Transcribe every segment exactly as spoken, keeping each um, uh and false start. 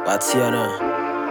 But you know,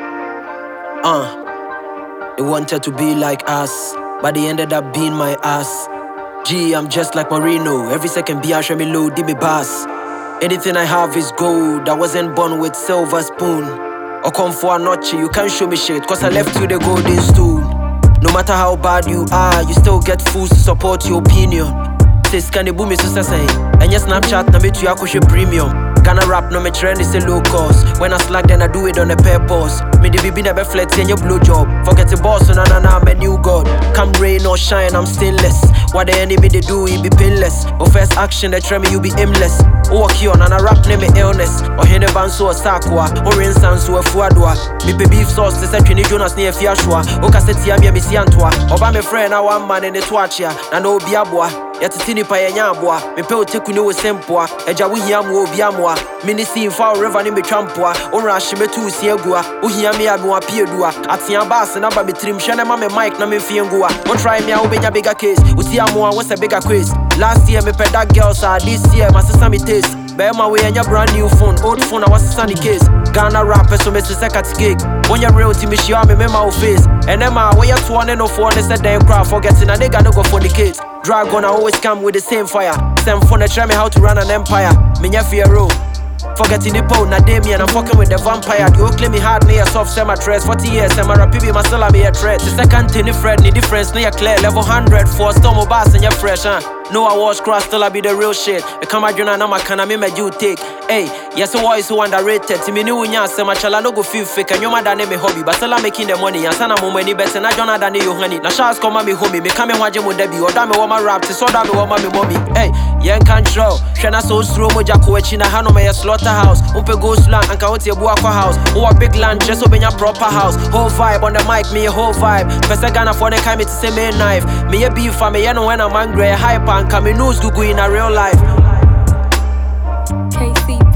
uh, they wanted to be like us, but they ended up being my ass. Gee, I'm just like Marino. Every second be I show me low, give me bass. Anything I have is gold. I wasn't born with silver spoon. Or come for a notch, you can't show me shit, cause I left you the golden stool. No matter how bad you are, you still get fools to support your opinion. Say scanny boom is so say, and your Snapchat na me to yakushe premium. Gonna rap no me trend is a low cost. When I slack then I do it on a purpose. Me the baby never flex in your blue job. Forget the boss, so na na na I'm a new god. Come rain or shine, I'm stainless. What the enemy they do, it be painless. Or first action they try me, you be aimless. Or walk you on and I rap name me illness. Or hene banso or sakwa. Or instance or fuadwa. Me pe beef sauce, they say Trini Jonas near Fiashua. O cassette ya mi si antwa. Oba me friend I one man in the twatchia. Na no biabwa. Yati tini pa ya nyabwa. Me pe o teku ni we sempwa. Eja wi hiamu o biamwa. Mini si fa river ni me trampwa. O rashi me tu si egua. O hiami abi wa piedua. Ati ya bass na ba me trim shane ma me mic na me fiengua. O try me a o benya bigger case. O si amwa what's a bigger quiz. Last year me pe that girl sa. This year my sister me taste. Bema we enya brand new phone. Old phone I was a sunny case. Ghana rapper so me to second cake. When you real to me she me me my face. And then my way you two and no four they said damn crowd forgetting a nigga no go for the kids. Dragon I always come with the same fire. Same phone they try me how to run an empire. Me nya fear roll. Forgetting the pole, na Damien, I'm fucking with the vampire. You claim me hard, me a soft semi dress. forty years, I'm a rapibi, my soul, be a threat. The second thing, the Fred, need difference, near clear. Level one hundred, four storm of bass, and you're fresh, huh? No, I wash cross, still I be the real shit. I come out, you know, I'm a can I me you take. Hey, yes, a voice who underrated. To me, new in your semi chala, no go feel fake. And you mad than me hobby, but still I'm making the money. And son, I'm money better, and I don't know than you, honey. Now, shots come at me, homie. Me come and watch him with Debbie, or damn me, what my rap, to so damn me, what my mommy. Hey, young control. Shana so slow, Moja Coachina, Hano, my slaughterhouse. Umpe go slang, and count your Buakwa house. Who a big land, just open your proper house. Whole vibe on the mic, me a whole vibe. Pesa Ghana for the kind, it's the same knife. Me a beef for me, you know when I'm angry, hype and come in news, go in a real life. K C